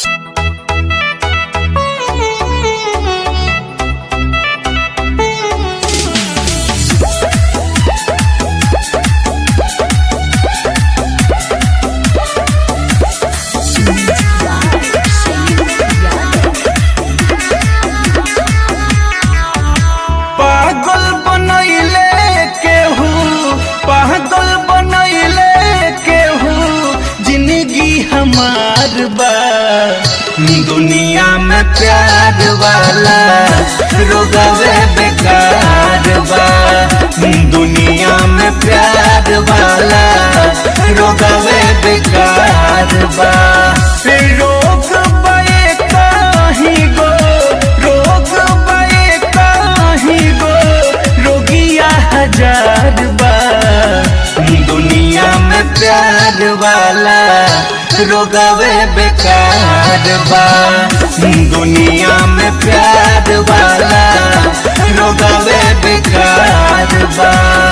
दुनिया में प्यार वाला रोगवे बेकार बा। दुनिया में प्यार वाला रोगवे बेकार बा। रोग बे कहीं गो, रोग बे कहीं गो, रोगिया हजार बा। दुनिया में प्यार वाला रोगवे बेकार बा। दुनिया में प्यार वाला रोगवे बेकार बा।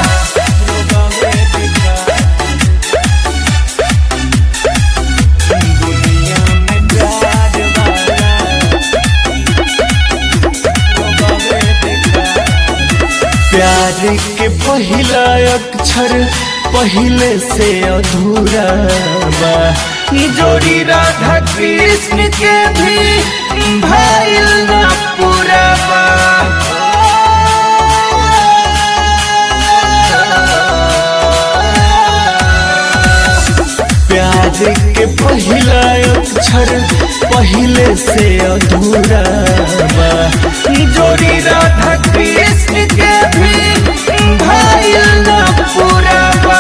दुनिया में प्यार वाला रोगवे बेकार। प्यार के पहिला अक्षर पहले से अधूरा बा। जोड़ी राधा कृष्ण के भी भाईल ना पूरा बा। प्यार के पहिला अक्षर पहले से अधूरा बा। जोड़ी राधा कृष्ण के भी भाईल ना पूरा बा।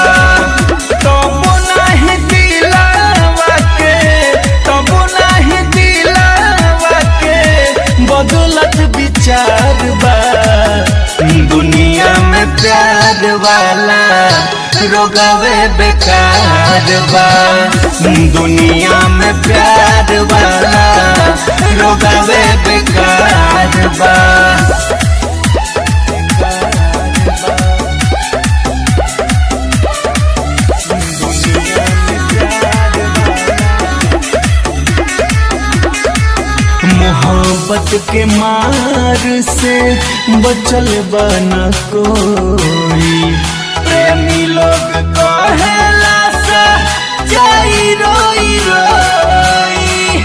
बदलत विचार बा। दुनिया में प्यार वाला रोगवे बेकार बा। दुनिया में प्यार वाला रोगवे बेकार बा। मोहब्बत के मार से बचल बना कोई। प्रेमी लोग कहेला सा जाई रोई रोई।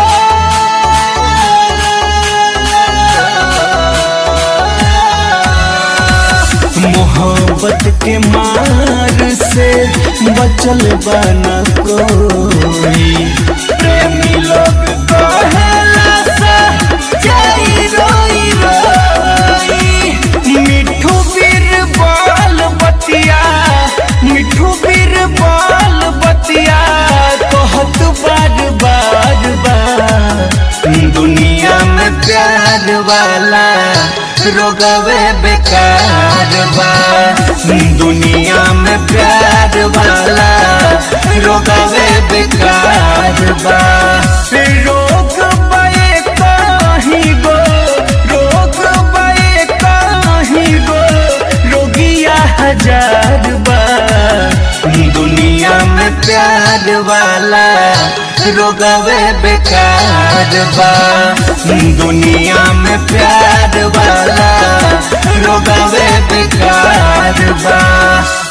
मोहब्बत के मार से बचल बना कोई। प्रेमी लोग कहेला जाई रोई रोई। मिठू बीरबल बतिया, मिठू बीरबल बतिया कहत बार बार बा। दुनिया में प्यार वाला रोगवे बेकार बा। दुनिया में प्यार वाला रोगवे बेकार बा। रोग बे कहीं गो, रोग बे कहीं गो, रोगिया हजार बा। दुनिया में प्यार वाला रोगवे बेकार बा। दुनिया में प्यार वाला रोगवे बेकार बा।